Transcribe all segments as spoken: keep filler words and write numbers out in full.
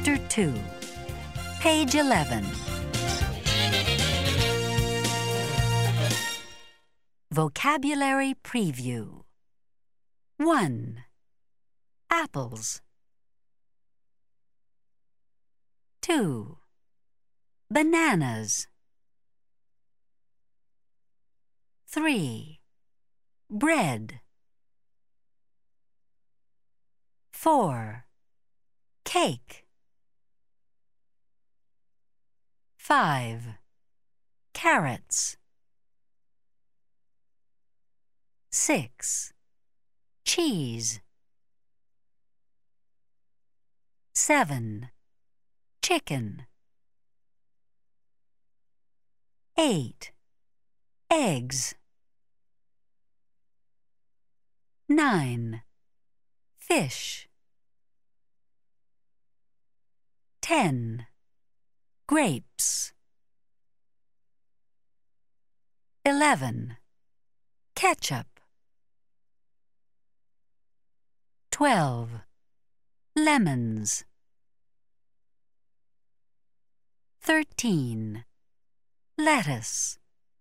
Chapter two, Page eleven. Vocabulary Preview. one. Apples. two. Bananas. three. Bread. four. Cake. five. Carrots. six. Cheese. seven. Chicken. eight. Eggs. nine. Fish. ten. Grapes. eleven. Ketchup. twelve. Lemons. thirteen. Lettuce.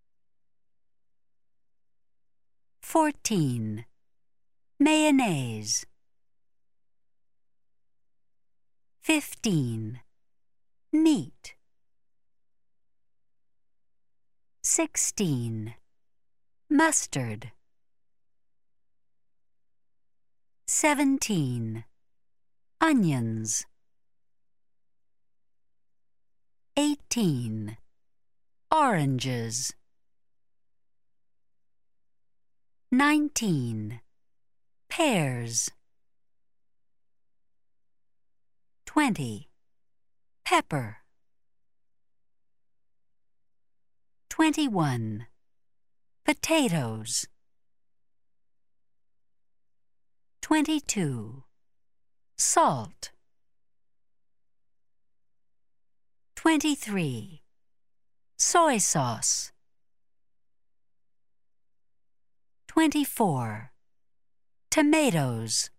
fourteen. Mayonnaise. fifteen. Meat. sixteen. Mustard. seventeen. Onions. eighteen. Oranges. nineteen. Pears. twenty. Pepper. twenty-one. Potatoes. twenty-two. Salt. twenty-three. Soy sauce. twenty-four. Tomatoes.